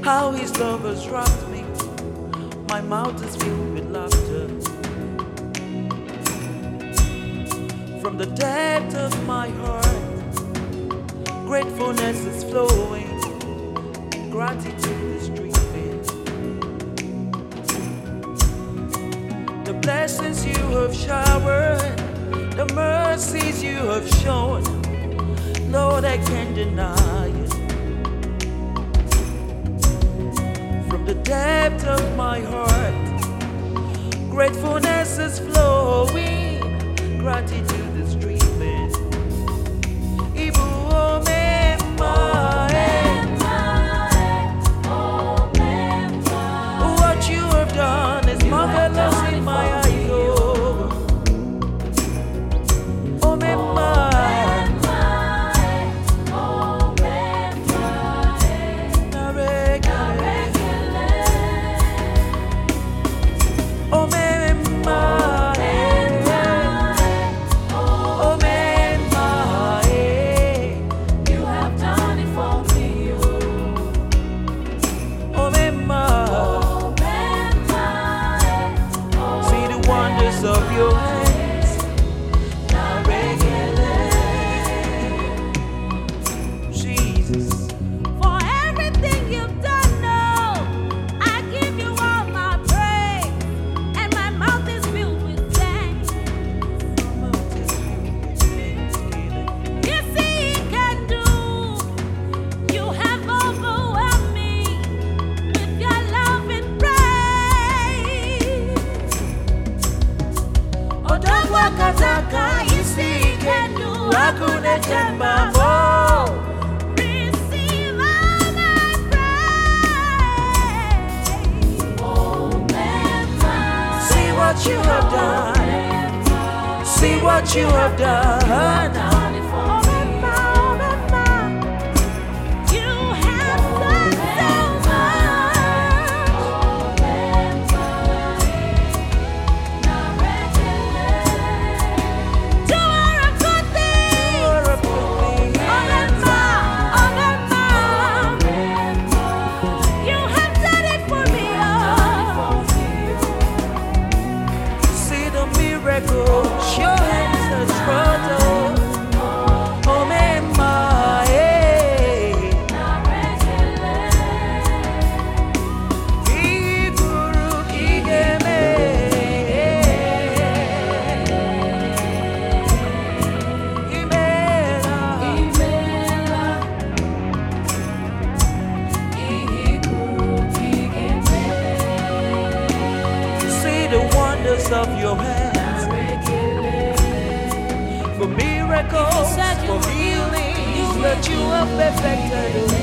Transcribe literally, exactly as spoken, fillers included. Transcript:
how his love has wrapped me. My mouth is filled with laughter. From the depth of my heart, gratefulness is flowing, gratitude is streaming. The blessings you have showered, the mercies you have shown, Lord, I can't deny it. From the depth of my heart, gratefulness is flowing, gratitude is streaming. Ibu omema, what you have done is marvelous in my eyes. Of your hands, Jesus, for everything you've done, no, I give you all my praise, and my mouth is filled with thanks. You see, He can do. You have overwhelmed me with your love and praise. Odogwa kataka, you see He can do. Hakuna jambo. Receive all my praise. Oh, Mema. See what you have done. See what you have done. Your hands are troubled. Oh, Mema, eh. Iguru kigeme. Imela. See the wonders of your hands. For miracles, for healings that you have perfected.